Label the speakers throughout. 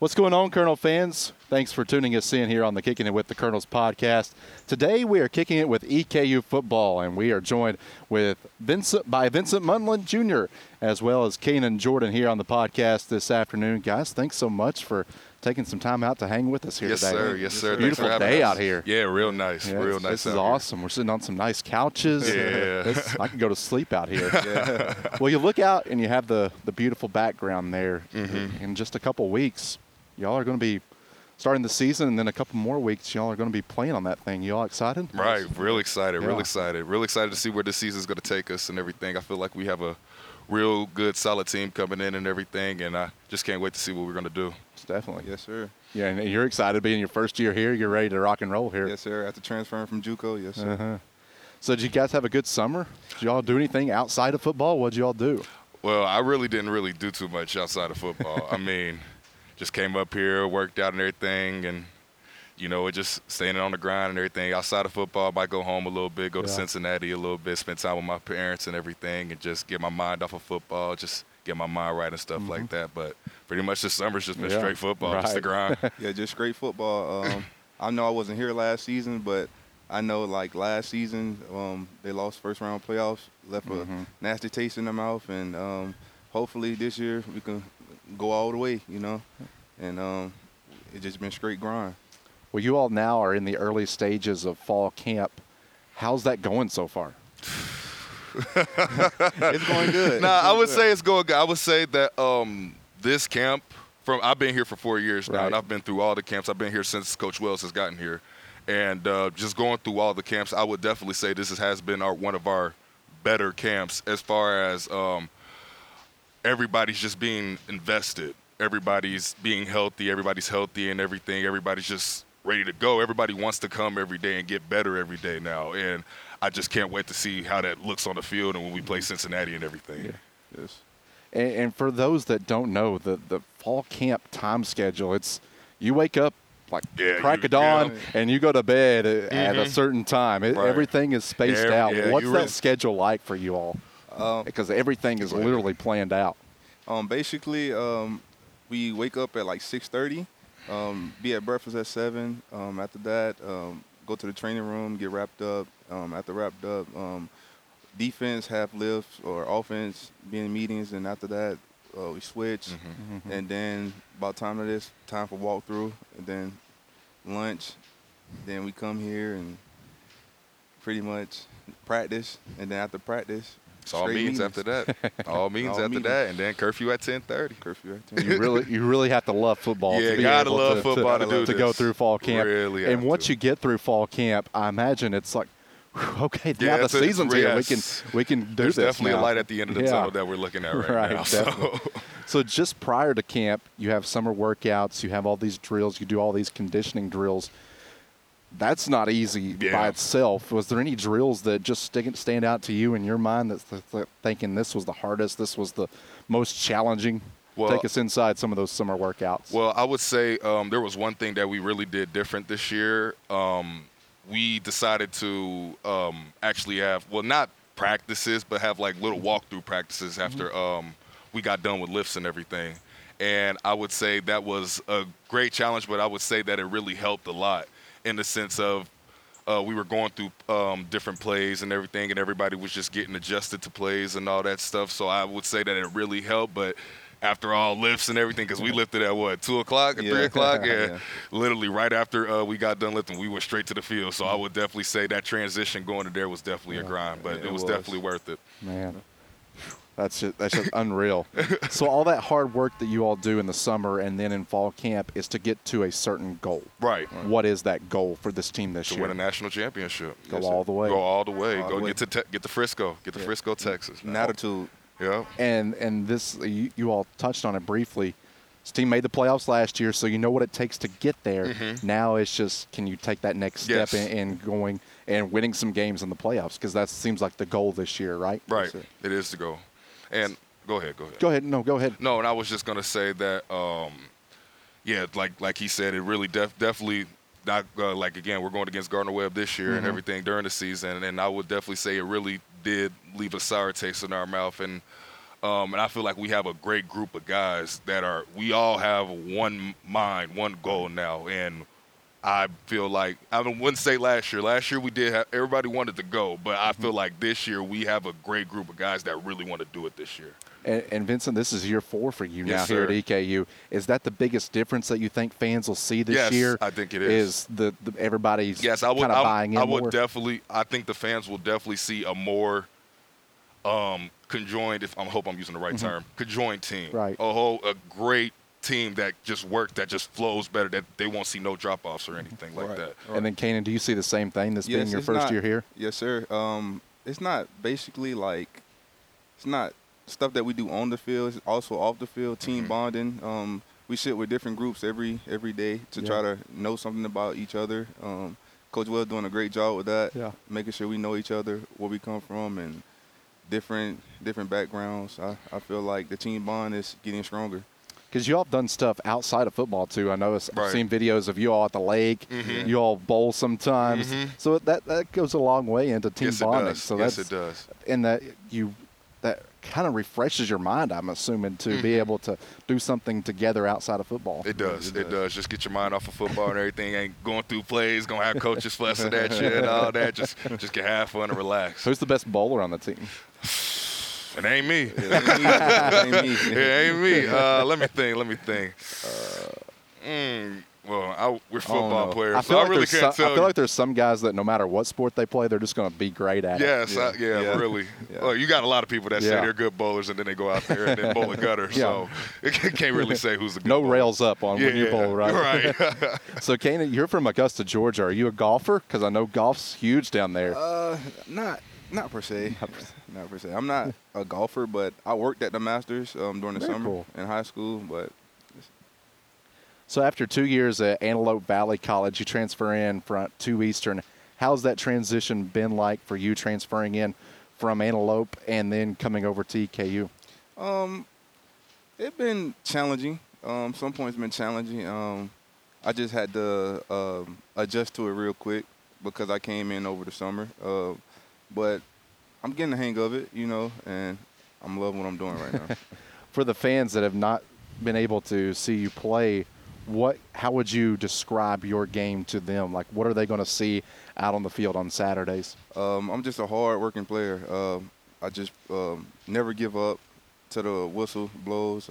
Speaker 1: What's going on, Colonel fans? Thanks for tuning us in here on the Kicking It with the Colonels podcast. Today we are kicking it with EKU football, and we are joined with Vincent Munlin Jr. as well as Kanan Jordan here on the podcast this afternoon. Guys, thanks so much for taking some time out to hang with us here today.
Speaker 2: Yes, sir.
Speaker 1: Beautiful day out here.
Speaker 2: Yeah, real nice.
Speaker 1: Yeah,
Speaker 2: real nice.
Speaker 1: This is awesome. We're sitting on some nice couches.
Speaker 2: Yeah.
Speaker 1: I can go to sleep out here. Yeah. Well, you look out and you have the beautiful background there.
Speaker 2: Mm-hmm.
Speaker 1: In just a couple weeks, y'all are going to be starting the season, and then a couple more weeks, y'all are going to be playing on that thing. You all excited?
Speaker 2: Right. Real excited.
Speaker 1: Yeah.
Speaker 2: Real excited. Real excited to see where this season's going to take us and everything. I feel like we have a real good, solid team coming in and everything, and I just can't wait to see what we're going to do.
Speaker 1: Definitely.
Speaker 3: Yes, sir.
Speaker 1: Yeah, and you're excited being your first year here. You're ready to rock and roll here.
Speaker 3: Yes, sir. After transferring from JUCO, yes, sir.
Speaker 1: Uh-huh. So did you guys have a good summer? Did y'all do anything outside of football? What did y'all do?
Speaker 2: Well, I really didn't do too much outside of football. I mean, just came up here, worked out and everything, and, you know, just staying on the grind and everything. Outside of football, I might go home a little bit, go to Cincinnati a little bit, spend time with my parents and everything, and just get my mind off of football, just get my mind right and stuff like that. But pretty much this summer's just been straight football, just the grind.
Speaker 3: Yeah, just straight football. I know I wasn't here last season, but I know, like, last season they lost first-round playoffs, left a nasty taste in their mouth, and hopefully this year we can go all the way, you know, and it's just been straight grind.
Speaker 1: Well, you all now are in the early stages of fall camp. How's that going so far?
Speaker 3: It's going good.
Speaker 2: I would say it's going good. I would say that this camp, I've been here for 4 years now, and I've been through all the camps. I've been here since Coach Wells has gotten here. And just going through all the camps, I would definitely say this has been one of our better camps as far as everybody's just being invested. Everybody's being healthy. Everybody's healthy and everything. Everybody's just ready to go. Everybody wants to come every day and get better every day now. And I just can't wait to see how that looks on the field and when we play Cincinnati and everything.
Speaker 1: Yeah. Yes. And for those that don't know, the fall camp time schedule, it's you wake up like crack of dawn and you go to bed at a certain time. Everything is spaced out. What's that schedule like for you all? Because everything is literally planned out.
Speaker 3: Basically, we wake up at like 6:30, be at breakfast at 7. After that, go to the training room, get wrapped up. After wrapped up, defense have lifts or offense be in meetings, and after that, we switch. And then about time of this, time for walkthrough, and then lunch. Then we come here and pretty much practice, and then after practice,
Speaker 2: it's all meetings after that. All meetings after that, and then curfew at 10:30.
Speaker 3: Curfew at 10.
Speaker 1: You really have to love football.
Speaker 2: Yeah,
Speaker 1: to be
Speaker 2: gotta
Speaker 1: able
Speaker 2: love football to
Speaker 1: go through fall camp.
Speaker 2: Really,
Speaker 1: and once you get through fall camp, I imagine it's like, okay, now the season's here. We can do
Speaker 2: There's
Speaker 1: this.
Speaker 2: Definitely
Speaker 1: now.
Speaker 2: a light at the end of the tunnel that we're looking at right now.
Speaker 1: So just prior to camp, you have summer workouts. You have all these drills. You do all these conditioning drills. That's not easy by itself. Was there any drills that just stand out to you in your mind that's thinking this was the hardest, this was the most challenging? Well, take us inside some of those summer workouts.
Speaker 2: Well, I would say there was one thing that we really did different this year. We decided to actually have, well, not practices, but have like little walkthrough practices after we got done with lifts and everything. And I would say that was a great challenge, but I would say that it really helped a lot in the sense of we were going through different plays and everything, and everybody was just getting adjusted to plays and all that stuff. So I would say that it really helped, but after all lifts and everything, because we lifted at 2 o'clock or 3 o'clock? Yeah. Literally right after we got done lifting, we went straight to the field. So I would definitely say that transition going to there was definitely a grind, but it was definitely worth it.
Speaker 1: Man, that's just unreal. So all that hard work that you all do in the summer and then in fall camp is to get to a certain goal.
Speaker 2: Right.
Speaker 1: What is that goal for this team this year?
Speaker 2: To win a national championship.
Speaker 1: Go all the way.
Speaker 2: Go all the way. Get to Frisco. Get to Frisco, Texas.
Speaker 3: An attitude.
Speaker 2: Yeah.
Speaker 1: And this, you all touched on it briefly. This team made the playoffs last year, so you know what it takes to get there. Now it's just, can you take that next step in going and winning some games in the playoffs? Because that seems like the goal this year, right?
Speaker 2: Right. It is the goal. And go ahead.
Speaker 1: Go ahead. No, go ahead.
Speaker 2: No, and I was just going to say that, like he said, it really definitely not like, again, we're going against Gardner-Webb this year and everything during the season, and I would definitely say it really did leave a sour taste in our mouth. And And I feel like we have a great group of guys that we all have one mind, one goal now. And I feel like, I wouldn't say last year. Last year we did have, everybody wanted to go, but I feel like this year we have a great group of guys that really want to do it this year.
Speaker 1: And Vincent, this is year 4 for you
Speaker 2: Yes,
Speaker 1: now here
Speaker 2: sir.
Speaker 1: at EKU. Is that the biggest difference that you think fans will see this
Speaker 2: Yes,
Speaker 1: year?
Speaker 2: I think it is.
Speaker 1: Is everybody's
Speaker 2: Yes, I would.
Speaker 1: kind of buying in
Speaker 2: I would
Speaker 1: more?
Speaker 2: definitely. I think the fans will definitely see a more conjoined. If I hope I'm using the right term, conjoined team.
Speaker 1: Right.
Speaker 2: A great team that just works, that just flows better. That they won't see no drop offs or anything like
Speaker 3: Right.
Speaker 2: that.
Speaker 1: And then, Kanan, do you see the same thing, this being your
Speaker 3: it's
Speaker 1: first
Speaker 3: not-
Speaker 1: year here?
Speaker 3: Yes, sir. It's not basically like it's not stuff that we do on the field. It's also off the field, team bonding. We sit with different groups every day to
Speaker 1: Yeah.
Speaker 3: try to know something about each other. Coach Will doing a great job with that,
Speaker 1: Yeah.
Speaker 3: making sure we know each other, where we come from, and different backgrounds. I feel like the team bond is getting stronger.
Speaker 1: Because you all have done stuff outside of football, too. I know I've
Speaker 2: Right.
Speaker 1: seen videos of you all at the lake. You all bowl sometimes. So that goes a long way into team
Speaker 2: Yes, it
Speaker 1: bonding.
Speaker 2: does.
Speaker 1: So
Speaker 2: Yes,
Speaker 1: that's,
Speaker 2: it does.
Speaker 1: And that kind of refreshes your mind, I'm assuming, to be able to do something together outside of football.
Speaker 2: It does. It does. Just get your mind off of football and everything. Ain't going through plays. Gonna have coaches fussing at you and all that. Just get have fun and relax.
Speaker 1: Who's the best bowler on the team?
Speaker 2: It ain't me.
Speaker 3: It ain't me.
Speaker 2: It ain't me. Let me think. Well, we're football
Speaker 3: know.
Speaker 2: players,
Speaker 1: I
Speaker 2: so
Speaker 1: feel,
Speaker 2: I
Speaker 1: like,
Speaker 2: really
Speaker 1: there's
Speaker 2: can't
Speaker 1: some, I
Speaker 2: tell
Speaker 1: feel
Speaker 2: you.
Speaker 1: like there's some guys that no matter what sport they play, they're just going to be great at it.
Speaker 2: Yes,
Speaker 3: Yeah.
Speaker 2: really.
Speaker 3: Yeah.
Speaker 2: Well, you got a lot of people that say
Speaker 1: Yeah.
Speaker 2: they're good bowlers and then they go out there and then bowl a gutter. So you can't really say who's a good
Speaker 1: No
Speaker 2: bowler.
Speaker 1: rails up on when you bowl, right?
Speaker 2: Right.
Speaker 1: So, Kanan, you're from Augusta, Georgia. Are you a golfer? Because I know golf's huge down there.
Speaker 3: Not per se. Not per se. I'm not a golfer, but I worked at the Masters during the
Speaker 1: Very
Speaker 3: summer
Speaker 1: cool.
Speaker 3: in high school. But
Speaker 1: So after 2 years at Antelope Valley College, you transfer in to Eastern. How's that transition been like for you transferring in from Antelope and then coming over to EKU?
Speaker 3: it's been challenging. Some points been challenging. I just had to adjust to it real quick because I came in over the summer. But I'm getting the hang of it, and I'm loving what I'm doing right now.
Speaker 1: For the fans that have not been able to see you play, how would you describe your game to them? Like, what are they going to see out on the field on Saturdays?
Speaker 3: I'm just a hard-working player. I just never give up till the whistle blows.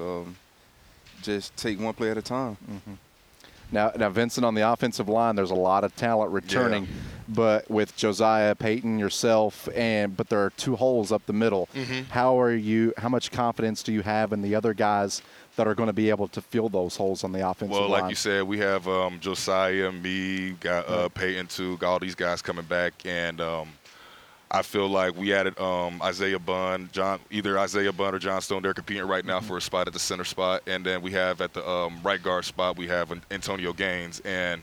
Speaker 3: Just take one play at a time.
Speaker 1: Now, Vincent, on the offensive line, there's a lot of talent returning, but with Josiah, Peyton, yourself, but there are 2 holes up the middle. How much confidence do you have in the other guys that are going to be able to fill those holes on the offensive line?
Speaker 2: Well, like you said, we have Josiah, me, got Peyton too, got all these guys coming back, and I feel like we added Isaiah Bunn, either Isaiah Bunn or John Stone. They're competing right now for a spot at the center spot, and then we have at the right guard spot we have Antonio Gaines, and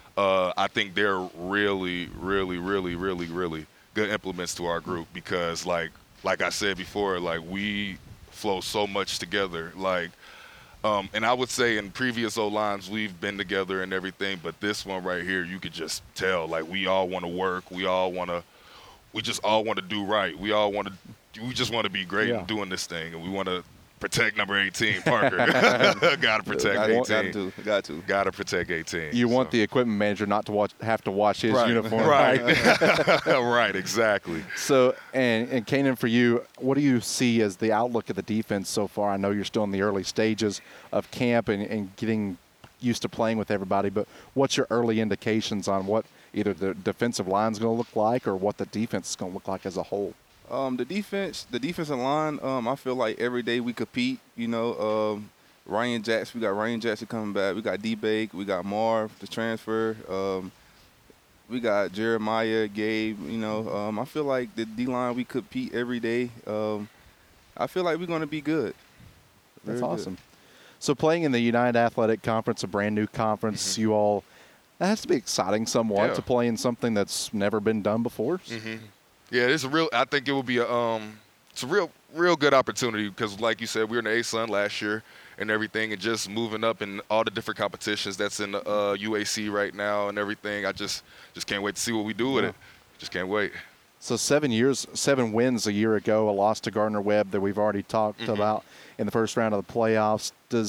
Speaker 2: I think they're really, really, really, really, really good implements to our group because, like I said before, like we flow so much together, like. And I would say in previous O-lines, we've been together and everything, but this one right here, you could just tell, like, we all want to work. We just all want to do right. We just want to be great in doing this thing, and we want to protect number 18, Parker. Got to protect 18. Got to protect 18.
Speaker 1: You want the equipment manager not to have to wash his uniform.
Speaker 2: Right. Right, exactly.
Speaker 1: So, and Kanan, for you, what do you see as the outlook of the defense so far? I know you're still in the early stages of camp and getting used to playing with everybody, but what's your early indications on what either the defensive line is going to look like or what the defense is going to look like as a whole?
Speaker 3: The defensive line, I feel like every day we compete, Ryan Jackson, we got Ryan Jackson coming back. We got D-Bake. We got Marv, the transfer. We got Jeremiah, Gabe, I feel like the D-line, we compete every day. I feel like we're going to be good.
Speaker 1: That's
Speaker 3: Very
Speaker 1: awesome.
Speaker 3: good.
Speaker 1: So playing in the United Athletic Conference, a brand new conference, that has to be exciting somewhat to play in something that's never been done before.
Speaker 2: Yeah, I think it will be it's a real good opportunity because, like you said, we were in the A-Sun last year and everything, and just moving up in all the different competitions that's in the UAC right now and everything. I just can't wait to see what we do with it. Just can't wait.
Speaker 1: So 7 wins a year ago, a loss to Gardner-Webb that we've already talked about in the first round of the playoffs.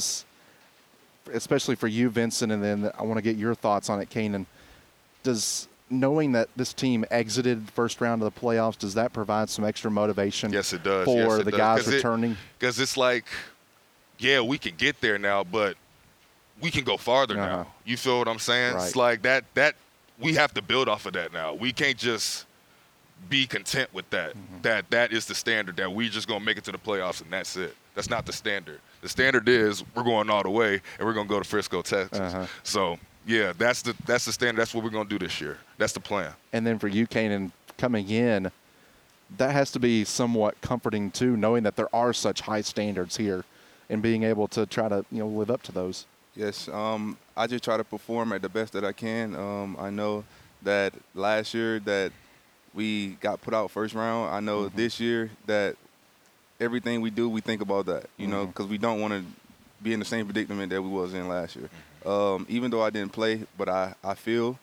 Speaker 1: Especially for you, Vincent, and then I want to get your thoughts on it, Kanan. Does knowing that this team exited the first round of the playoffs, does that provide some extra motivation?
Speaker 2: Yes, it does.
Speaker 1: For the guys returning?
Speaker 2: Because it's like, yeah, we can get there now, but we can go farther now. You feel what I'm saying?
Speaker 1: Right.
Speaker 2: It's like that we have to build off of that now. We can't just be content with that. That is the standard, that we just going to make it to the playoffs and that's it. That's not the standard. The standard is we're going all the way and we're going to go to Frisco, Texas. So, yeah, that's the standard. That's what we're going to do this year. That's the plan.
Speaker 1: And then for you, Kanan, coming in, that has to be somewhat comforting too, knowing that there are such high standards here and being able to try to live up to those.
Speaker 3: Yes, I just try to perform at the best that I can. I know that last year that we got put out first round. I know this year that everything we do, we think about that, because we don't want to be in the same predicament that we was in last year. Even though I didn't play, but I feel,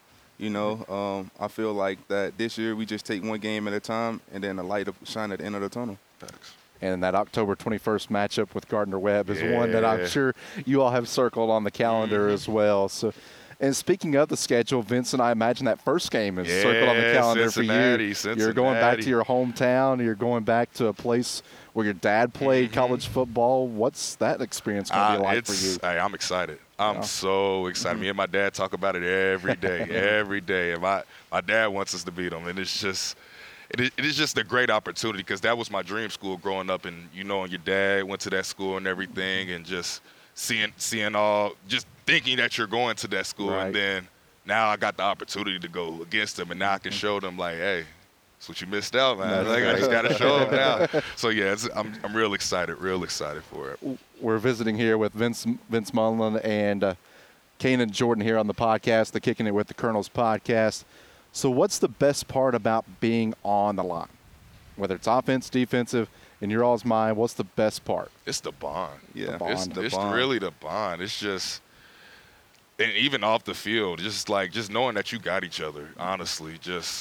Speaker 3: I feel like that this year we just take one game at a time and then the light will shine at the end of the tunnel.
Speaker 2: Thanks.
Speaker 1: And that October 21st matchup with Gardner-Webb is one that I'm sure you all have circled on the calendar as well. So, and speaking of the schedule, Vincent, I imagine that first game is circled on the calendar for you. You're going back to your hometown. You're going back to a place where your dad played college football. What's that experience going to be like for you?
Speaker 2: Hey, I'm excited. I'm so excited. Me and my dad talk about it every day, every day. And my dad wants us to beat them, and it's just – it is just a great opportunity because that was my dream school growing up, and and your dad went to that school and everything, and just seeing all, just thinking that you're going to that school, and then now I got the opportunity to go against them, and now I can show them like, hey, that's what you missed out, man. Like, I just got to show them now. So yeah, I'm real excited for it.
Speaker 1: We're visiting here with Vince Munlin and Kanan Jordan here on the podcast, the Kicking It with the Colonels podcast. So what's the best part about being on the line? Whether it's offense, defensive, in your all's mind, what's the best part?
Speaker 2: It's the bond.
Speaker 3: Yeah,
Speaker 1: the bond.
Speaker 2: It's really the bond. It's just, and even off the field, just knowing that you got each other, honestly,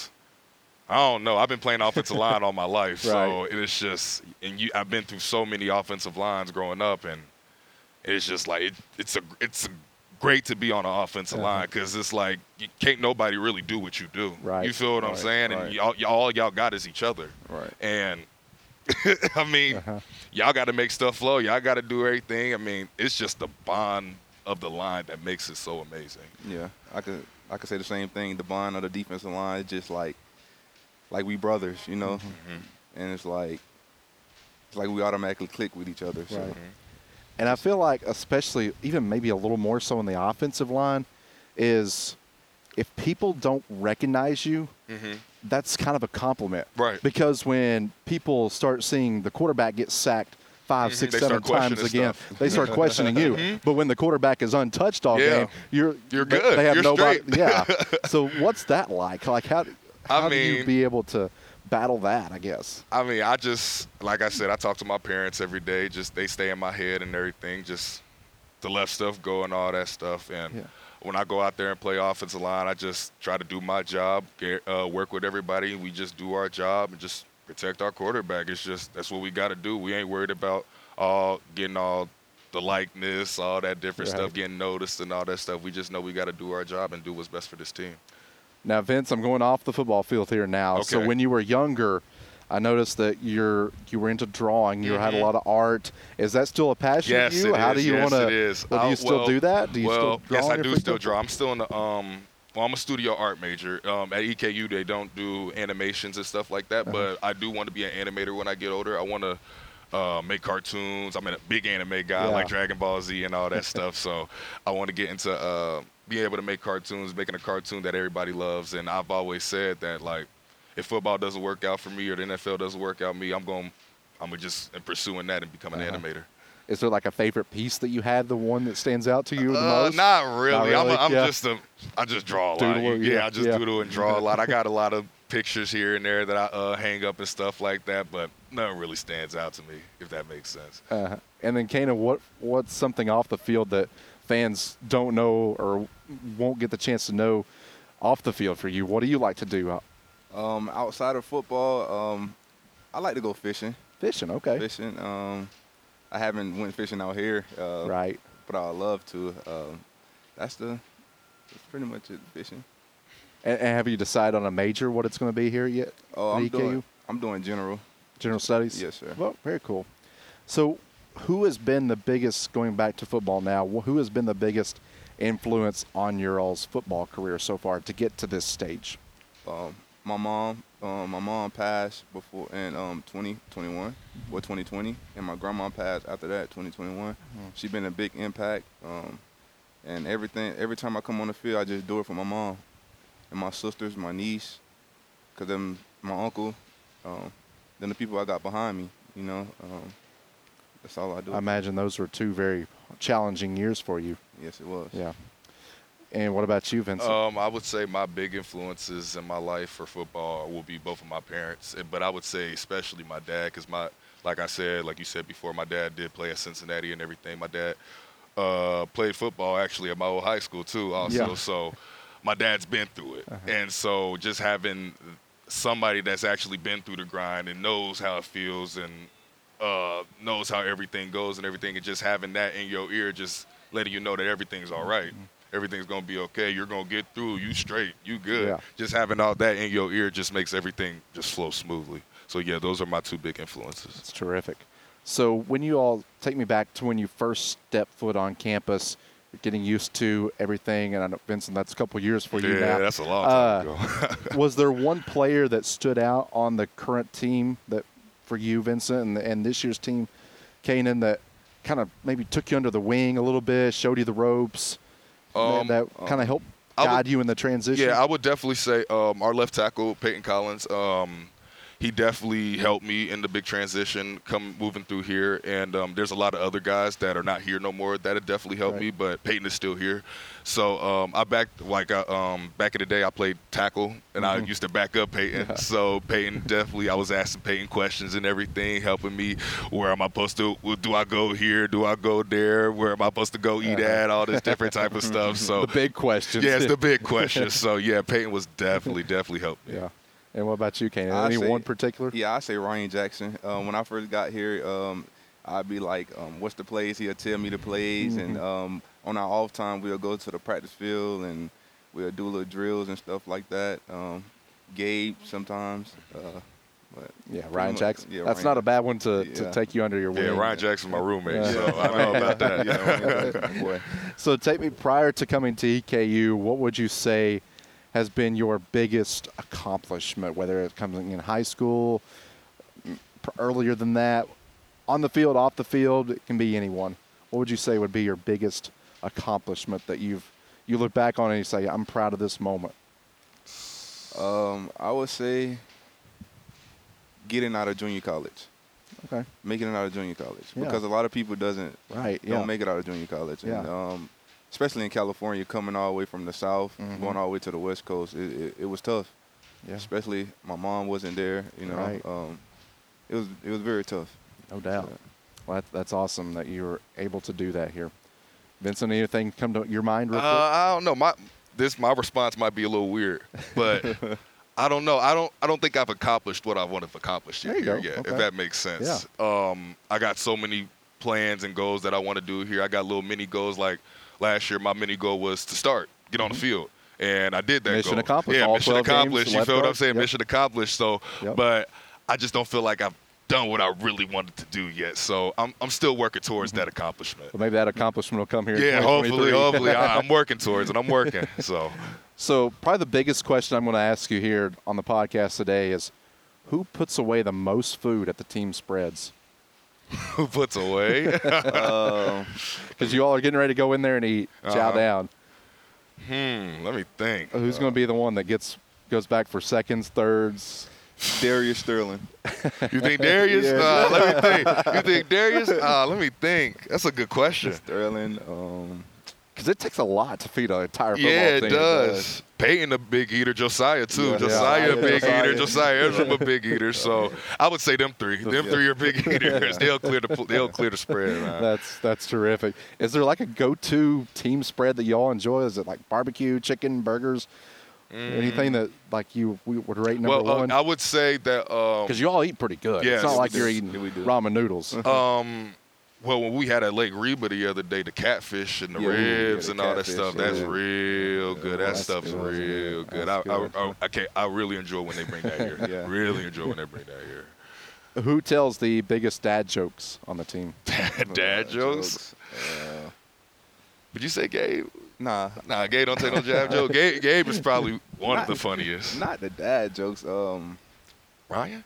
Speaker 2: I don't know. I've been playing offensive line all my life, so it's just, I've been through so many offensive lines growing up, and it's just like, it's great to be on an offensive line because it's like can't nobody really do what you do.
Speaker 1: Right.
Speaker 2: You feel what I'm saying? And all y'all got is each other.
Speaker 3: Right.
Speaker 2: And I mean, y'all got to make stuff flow. Y'all got to do everything. I mean, it's just the bond of the line that makes it so amazing.
Speaker 3: Yeah, I could say the same thing. The bond of the defensive line is just like we brothers, and it's like we automatically click with each other. So.
Speaker 1: Right. And I feel like, especially even maybe a little more so in the offensive line, is if people don't recognize you, that's kind of a compliment.
Speaker 2: Right.
Speaker 1: Because when people start seeing the quarterback get sacked 5, 6, 7 times again, they start questioning you. But when the quarterback is untouched all game, you're good. They have
Speaker 2: you're
Speaker 1: nobody.
Speaker 2: straight.
Speaker 1: Yeah. So what's that like? Like how do you be able to battle that, I guess?
Speaker 2: I mean, like I said, I talk to my parents every day. Just they stay in my head and everything. Just to let stuff go and all that stuff. And when I go out there and play offensive line, I just try to do my job, work with everybody. We just do our job and just protect our quarterback. It's just that's what we got to do. We ain't worried about getting all the likeness, all that different stuff, getting noticed and all that stuff. We just know we got to do our job and do what's best for this team.
Speaker 1: Now, Vince, I'm going off the football field here now.
Speaker 2: Okay.
Speaker 1: So when you were younger, I noticed that you were into drawing. You had a lot of art. Is that still a passion
Speaker 2: yes,
Speaker 1: for you?
Speaker 2: It
Speaker 1: How
Speaker 2: is.
Speaker 1: do you
Speaker 2: yes,
Speaker 1: want to?
Speaker 2: It is.
Speaker 1: Do you still do that? Do you still draw?
Speaker 2: Yes, I do still draw. I'm still in the I'm a studio art major. At EKU, they don't do animations and stuff like that, but I do want to be an animator when I get older. I want to make cartoons. I'm a big anime guy, like Dragon Ball Z and all that stuff. So I want to get into being able to make cartoons, making a cartoon that everybody loves. And I've always said that, like, if football doesn't work out for me or the NFL doesn't work out for me, I'm just pursuing that and become an animator.
Speaker 1: Is there like a favorite piece that you had, the one that stands out to you the most?
Speaker 2: Not really.
Speaker 1: Not really?
Speaker 2: I just draw a
Speaker 1: Doodle,
Speaker 2: lot. I just doodle and draw a lot. I got a lot of pictures here and there that I hang up and stuff like that, but nothing really stands out to me, if that makes sense.
Speaker 1: And then, Kana, what's something off the field that fans don't know or won't get the chance to know off the field for you? What do you like to do
Speaker 3: Outside of football, I like to go fishing.
Speaker 1: Fishing, okay.
Speaker 3: Fishing. I haven't went fishing out here.
Speaker 1: Right.
Speaker 3: But I'd love to. That's pretty much it. Fishing.
Speaker 1: And have you decided on a major what it's going to be here yet?
Speaker 3: Oh,
Speaker 1: at EKU?
Speaker 3: I'm doing general.
Speaker 1: General studies?
Speaker 3: Yes, sir.
Speaker 1: Well, very cool. So who has been the biggest, going back to football now, who has been the biggest influence on your all's football career so far to get to this stage?
Speaker 3: My mom passed before in 2021 or 2020, and my grandma passed after that, 2021. She's been a big impact, and every time I come on the field, I just do it for my mom and my sisters, my niece, because them my uncle, then the people I got behind me. That's all I do.
Speaker 1: I imagine those were two very challenging years for you.
Speaker 3: Yes, it was.
Speaker 1: Yeah. And what about you, Vincent?
Speaker 2: I would say my big influences in my life for football will be both of my parents, but I would say especially my dad, because like you said before, my dad did play at Cincinnati and everything. My dad played football actually at my old high school too, also.
Speaker 1: Yeah.
Speaker 2: So my dad's been through it, and so just having somebody that's actually been through the grind and knows how it feels and knows how everything goes and everything, and just having that in your ear, just letting you know that everything's all right. Everything's going to be okay. You're going to get through. You straight. You good.
Speaker 1: Yeah.
Speaker 2: Just having all that in your ear just makes everything just flow smoothly. So, yeah, those are my two big influences.
Speaker 1: That's terrific. So when you all take me back to when you first stepped foot on campus, you're getting used to everything, and I know, Vincent, that's a couple years for you now.
Speaker 2: Yeah, that's a long time ago.
Speaker 1: Was there one player that stood out on the current team that for you, Vincent, and this year's team, Kanan, that kind of maybe took you under the wing a little bit, showed you the ropes? That kind of helped guide you in the transition?
Speaker 2: Yeah, I would definitely say our left tackle, Peyton Collins, he definitely helped me in the big transition moving through here. And there's a lot of other guys that are not here no more that have definitely helped me, but Peyton is still here. So back in the day, I played tackle, and I used to back up Peyton. Yeah. So Peyton definitely, I was asking Peyton questions and everything, helping me. Where am I supposed to? Do I go here? Do I go there? Where am I supposed to go eat at? All this different type of stuff. So
Speaker 1: the big questions.
Speaker 2: Yeah, it's the big questions. So yeah, Peyton was definitely helped me.
Speaker 1: Yeah. And what about you, Kanan? Anyone particular?
Speaker 3: Yeah, I say Ryan Jackson. When I first got here, I'd be like, what's the plays? He'll tell me the plays. And on our off time, we'll go to the practice field and we'll do little drills and stuff like that. Gabe sometimes. But
Speaker 1: yeah, Ryan Jackson. Yeah, that's not a bad one to take you under your wing.
Speaker 2: Yeah, Ryan Jackson's my roommate, so I know about that.
Speaker 1: So take me, prior to coming to EKU, what would you say has been your biggest accomplishment, whether it comes in high school, earlier than that, on the field, off the field? It can be anyone. What would you say would be your biggest accomplishment that you look back on and you say, I'm proud of this moment?
Speaker 3: I would say getting out of junior college.
Speaker 1: Okay.
Speaker 3: Making it out of junior college. Yeah. Because a lot of people don't make it out of junior college.
Speaker 1: Yeah.
Speaker 3: And, especially in California, coming all the way from the South, going all the way to the West Coast, it was tough. Yeah. Especially my mom wasn't there,
Speaker 1: Right.
Speaker 3: It was very tough.
Speaker 1: No doubt. Yeah. Well, that's awesome that you were able to do that here. Vincent, anything come to your mind real quick?
Speaker 2: I don't know. My response might be a little weird, but I don't know. I don't think I've accomplished what I want to accomplish here yet, okay. If that makes sense. Yeah. I got so many plans and goals that I want to do here. I got little mini goals like last year. My mini goal was to get on the field, and I did that.
Speaker 1: Mission
Speaker 2: goal.
Speaker 1: accomplished.
Speaker 2: Yeah,
Speaker 1: all
Speaker 2: mission accomplished.
Speaker 1: Games,
Speaker 2: you feel what I'm saying?
Speaker 1: Yep.
Speaker 2: Mission accomplished. So, but I just don't feel like I've done what I really wanted to do yet. So I'm still working towards that accomplishment.
Speaker 1: Well, maybe that accomplishment will come here.
Speaker 2: Yeah,
Speaker 1: in
Speaker 2: hopefully. I'm working towards it. I'm working.
Speaker 1: So probably the biggest question I'm going to ask you here on the podcast today is, who puts away the most food at the team spreads?
Speaker 2: Who puts away?
Speaker 1: Because you all are getting ready to go in there and eat. Chow down.
Speaker 2: Let me think.
Speaker 1: Who's going to be the one that goes back for seconds, thirds?
Speaker 3: Darius Sterling.
Speaker 2: You think Darius?
Speaker 1: Yeah.
Speaker 2: Let me think. You think Darius? Let me think. That's a good question.
Speaker 3: Sterling.
Speaker 1: Because it takes a lot to feed an entire football team.
Speaker 2: Yeah, it does. Peyton a big eater, Josiah too.
Speaker 1: Yeah,
Speaker 2: Josiah a big eater, Josiah Ezra a big eater. So I would say them three. Them three are big eaters. They'll clear the spread. Man.
Speaker 1: That's terrific. Is there like a go-to team spread that y'all enjoy? Is it like barbecue, chicken, burgers? Anything that like you would rate number one?
Speaker 2: I would say that
Speaker 1: because you all eat pretty good.
Speaker 2: Yes,
Speaker 1: it's not like
Speaker 2: we
Speaker 1: you're
Speaker 2: do.
Speaker 1: eating
Speaker 3: Yeah, we do.
Speaker 1: ramen noodles.
Speaker 2: Well, when we had at Lake Reba the other day, the catfish and the
Speaker 3: Yeah,
Speaker 2: ribs
Speaker 3: the
Speaker 2: and all that
Speaker 3: catfish,
Speaker 2: stuff, that's
Speaker 3: yeah.
Speaker 2: real good. That
Speaker 1: that's
Speaker 2: stuff's
Speaker 1: good.
Speaker 2: real good.
Speaker 1: That's good.
Speaker 2: I really enjoy when they bring that here.
Speaker 3: Yeah.
Speaker 2: Really enjoy when they bring that here.
Speaker 1: Who tells the biggest dad jokes on the team?
Speaker 2: Dad jokes? Would you say Gabe?
Speaker 3: Nah,
Speaker 2: Nah, Gabe don't take no jab joke. Gabe is probably one of the funniest.
Speaker 3: not the dad jokes.
Speaker 2: Ryan?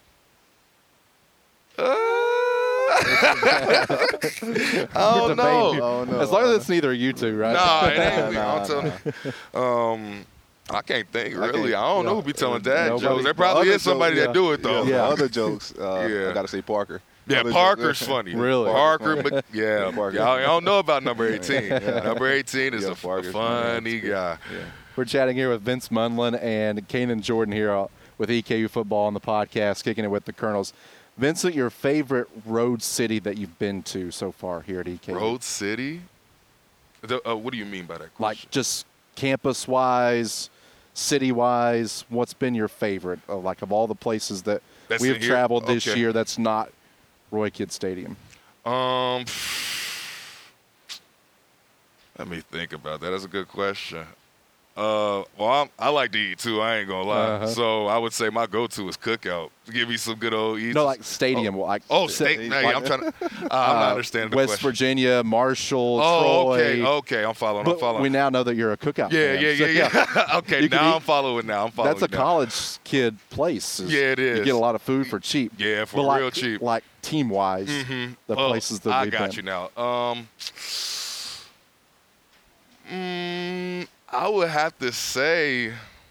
Speaker 2: I don't know.
Speaker 3: Oh, no.
Speaker 1: As long as it's neither of you two, right?
Speaker 2: Nah, it ain't me.
Speaker 3: Nah,
Speaker 2: I'm telling you. I can't think, really. I don't
Speaker 3: yeah.
Speaker 2: know who be telling dad
Speaker 1: Nobody.
Speaker 2: jokes. There probably
Speaker 3: Other
Speaker 2: is somebody
Speaker 3: jokes,
Speaker 2: that do it, though.
Speaker 3: Yeah.
Speaker 1: Yeah.
Speaker 3: Other jokes.
Speaker 2: Yeah.
Speaker 3: I gotta say Parker.
Speaker 2: Yeah,
Speaker 3: Other
Speaker 2: Parker's
Speaker 3: jokes.
Speaker 2: funny.
Speaker 1: Really?
Speaker 2: Parker,
Speaker 3: Parker's
Speaker 2: yeah.
Speaker 3: Parker.
Speaker 2: Y'all don't know about number 18. Number 18 is
Speaker 3: Yeah,
Speaker 2: a
Speaker 3: Parker's
Speaker 2: funny
Speaker 3: funny.
Speaker 2: guy.
Speaker 3: Yeah.
Speaker 1: We're chatting here with Vince Munlin and Kanan Jordan here with EKU Football on the podcast, kicking it with the Colonels. Vincent, your favorite road city that you've been to so far here at EKU?
Speaker 2: Road City? What do you mean by that question?
Speaker 1: Like just campus-wise, city-wise, what's been your favorite of all the places that
Speaker 2: That's
Speaker 1: we
Speaker 2: in
Speaker 1: have
Speaker 2: here?
Speaker 1: traveled this
Speaker 2: Okay.
Speaker 1: year that's not Roy Kidd Stadium?
Speaker 2: Let me think about that. That's a good question. Well, I like to eat too. I ain't gonna lie.
Speaker 1: Uh-huh.
Speaker 2: So I would say my go-to is Cookout. Give me some good old eats.
Speaker 1: No, like stadium.
Speaker 2: Steak. No, I'm trying to. I'm not understanding the
Speaker 1: West
Speaker 2: question.
Speaker 1: Virginia, Marshall,
Speaker 2: Oh,
Speaker 1: Troy.
Speaker 2: okay. I'm following.
Speaker 1: But we now know that you're a Cookout
Speaker 2: Yeah,
Speaker 1: fan. So,
Speaker 2: yeah. Okay,
Speaker 1: You can
Speaker 2: now
Speaker 1: eat-
Speaker 2: I'm following. Now I'm following.
Speaker 1: That's a
Speaker 2: now.
Speaker 1: college kid place.
Speaker 2: Yeah, it
Speaker 1: You
Speaker 2: is.
Speaker 1: get a lot of food for cheap.
Speaker 2: Yeah, for
Speaker 1: But like,
Speaker 2: real cheap.
Speaker 1: Like team-wise, the places that
Speaker 2: I
Speaker 1: we've
Speaker 2: got
Speaker 1: been.
Speaker 2: you now. I would have to say.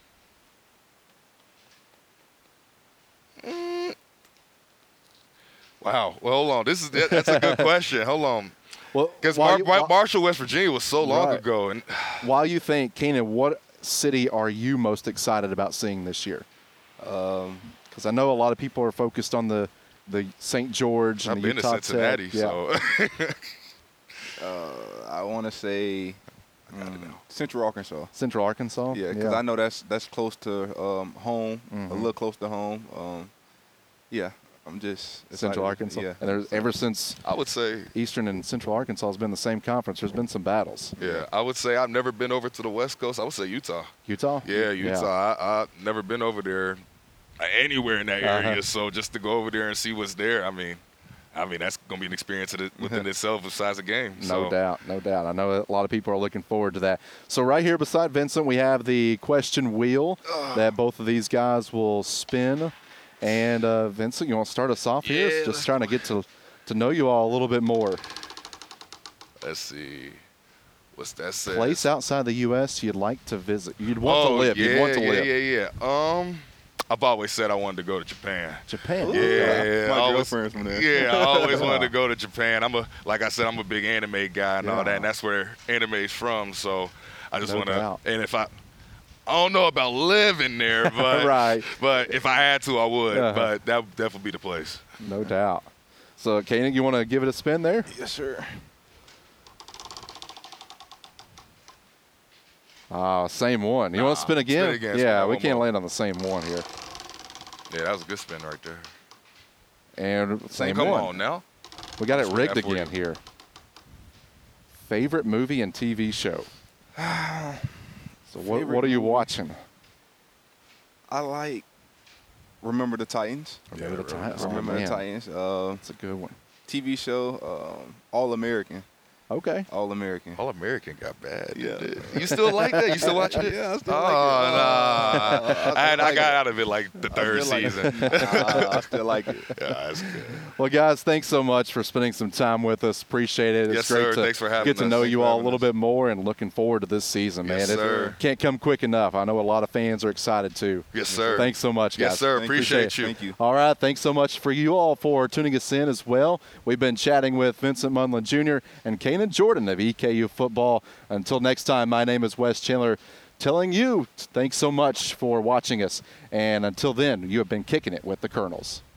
Speaker 2: Wow. Well, hold on. That's a good question. Hold on.
Speaker 1: Well,
Speaker 2: Because
Speaker 1: while
Speaker 2: Marshall, West Virginia was so long
Speaker 1: Right.
Speaker 2: ago. And
Speaker 1: while you think, Kanan, what city are you most excited about seeing this year? Because I know a lot of people are focused on the St. George and
Speaker 2: I've
Speaker 1: the
Speaker 2: been to
Speaker 1: Utah
Speaker 2: Cincinnati,
Speaker 1: Tech. Yeah.
Speaker 2: so
Speaker 3: I want to say Central Arkansas.
Speaker 1: Central Arkansas.
Speaker 3: Yeah, because I know that's close to home, a little close to home. Yeah, I'm just excited.
Speaker 1: Central Arkansas.
Speaker 3: Yeah,
Speaker 1: And there's ever since
Speaker 2: I would say,
Speaker 1: Eastern and Central Arkansas has been the same conference, there's been some battles.
Speaker 2: yeah, I would say I've never been over to the West Coast. I would say Utah.
Speaker 1: Utah?
Speaker 2: Yeah, Utah. I've never been over there, anywhere in that area. So just to go over there and see what's there, I mean, that's gonna be an experience within itself besides a game.
Speaker 1: No doubt. I know a lot of people are looking forward to that. So right here beside Vincent, we have the question wheel that both of these guys will spin. And Vincent, you want to start us off here?
Speaker 2: Yeah,
Speaker 1: Just trying to get to know you all a little bit more.
Speaker 2: Let's see. What's that say?
Speaker 1: Place outside the U.S. you'd like to visit. You'd want to live.
Speaker 2: Yeah,
Speaker 1: You'd want to live.
Speaker 2: Yeah. I've always said I wanted to go to Japan.
Speaker 1: Japan.
Speaker 2: Yeah,
Speaker 3: My
Speaker 2: I always-
Speaker 3: girlfriend's from there.
Speaker 2: Yeah, I always wanted to go to Japan. Like I said, I'm a big anime guy and all that, and that's where anime's from. So I just
Speaker 1: No
Speaker 2: want to.
Speaker 1: doubt.
Speaker 2: And if I don't know about living there, but
Speaker 1: Right.
Speaker 2: But if I had to, I would.
Speaker 1: Uh-huh.
Speaker 2: But that would definitely be the place.
Speaker 1: No doubt. So, Kanan, you want to give it a spin there?
Speaker 3: Yes, sir.
Speaker 1: Same one. You want to spin again?
Speaker 2: spin again.
Speaker 1: Yeah,
Speaker 2: Spin
Speaker 1: we
Speaker 2: one
Speaker 1: can't
Speaker 2: more.
Speaker 1: land on the same one here.
Speaker 2: Yeah, that was a good spin right there.
Speaker 1: And same
Speaker 2: Come
Speaker 1: one.
Speaker 2: on now.
Speaker 1: We got it
Speaker 2: Spin
Speaker 1: rigged
Speaker 2: that for
Speaker 1: again
Speaker 2: you.
Speaker 1: here. Favorite movie and TV show? So what are you watching?
Speaker 3: I like Remember the Titans.
Speaker 1: Remember the Titans. Oh,
Speaker 3: Remember the
Speaker 1: man.
Speaker 3: Titans.
Speaker 1: That's a good one.
Speaker 3: TV show, All American.
Speaker 1: Okay.
Speaker 3: All American.
Speaker 2: All American got bad.
Speaker 3: Yeah.
Speaker 2: Didn't it? You still like that? You still watching it?
Speaker 3: Yeah, I still
Speaker 2: oh,
Speaker 3: like it.
Speaker 2: nah. I got out of it like the third
Speaker 3: still like it.
Speaker 2: season.
Speaker 3: I still like it.
Speaker 2: Yeah, that's good.
Speaker 1: Well, guys, thanks so much for spending some time with us. Appreciate it. It's
Speaker 2: Yes,
Speaker 1: great
Speaker 2: sir.
Speaker 1: to
Speaker 2: Thanks for having
Speaker 1: get to
Speaker 2: us.
Speaker 1: know
Speaker 2: Thanks
Speaker 1: you
Speaker 2: for
Speaker 1: all a
Speaker 2: having
Speaker 1: little
Speaker 2: us.
Speaker 1: bit more and looking forward to this season,
Speaker 2: Yes,
Speaker 1: man.
Speaker 2: sir.
Speaker 1: It can't come quick enough. I know a lot of fans are excited too.
Speaker 2: Yes, sir.
Speaker 1: Thanks so much, guys.
Speaker 2: Yes, sir.
Speaker 3: Thank
Speaker 2: Appreciate you.
Speaker 3: Thank you.
Speaker 1: All right. Thanks so much for you all for tuning us in as well. We've been chatting with Vincent Munlin Jr. and Kanan Jordan of EKU Football. Until next time, my name is Wes Chandler telling you thanks so much for watching us. And until then, you have been kicking it with the Colonels.